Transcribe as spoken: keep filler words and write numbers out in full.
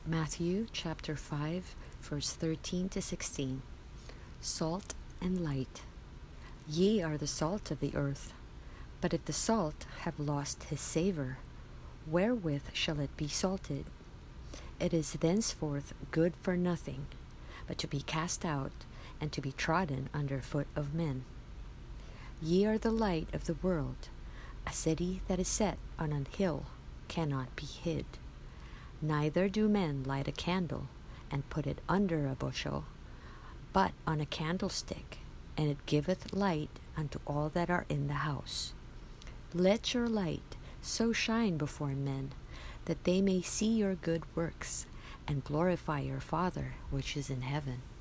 Matthew chapter five, verse thirteen to sixteen. Salt and light. Ye are the salt of the earth. But if the salt have lost his savour, wherewith shall it be salted? It is thenceforth good for nothing, but to be cast out, and to be trodden under foot of men. Ye are the light of the world. A city that is set on an hill cannot be hid. Neither do men light a candle, and put it under a bushel, but on a candlestick, and it giveth light unto all that are in the house. Let your light so shine before men, that they may see your good works, and glorify your Father which is in heaven.